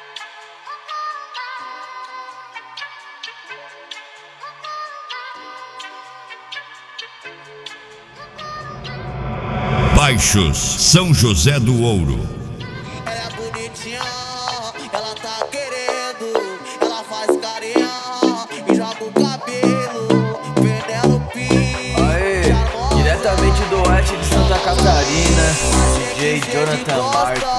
Baixos São José do Ouro. Ela é bonitinha, ela tá querendo, ela faz carinha e joga o cabelo, Penelope. Aê, diretamente do oeste de Santa Catarina, DJ Jonathan Marques.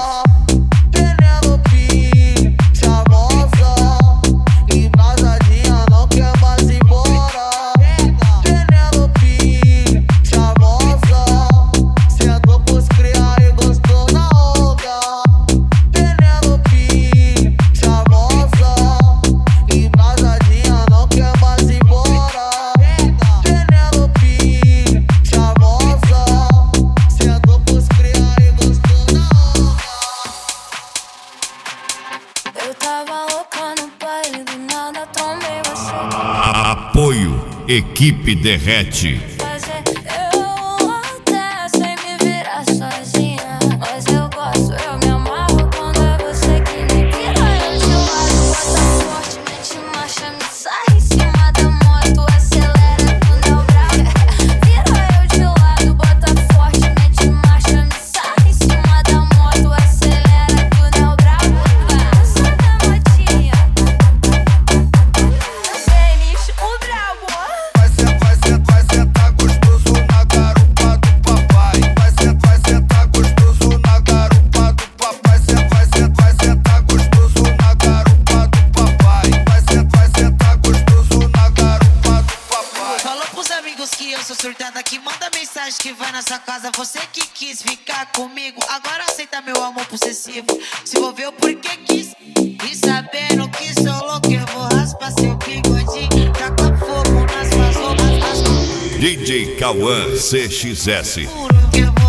Eu tava louca no baile, do nada tomei você. Apoio Equipe Derrete. Fazer eu até sem me virar sozinha. Mas eu gosto, eu me amarro quando é você que me vira. Eu de lado, bota forte, mete marcha, me sai em cima da moto, acelera quando é o bravo. Vira eu de lado, bota forte, mete marcha, me sai em cima da moto, acelera quando é o bravo. Que eu sou surtada, que manda mensagem que vai na sua casa. Você que quis ficar comigo, agora aceita meu amor possessivo. Se envolveu porque quis, e sabendo que sou louco, eu vou raspar seu bigodinho, taca fogo nas suas roupas. DJ Cauã CXS. Juro que eu vou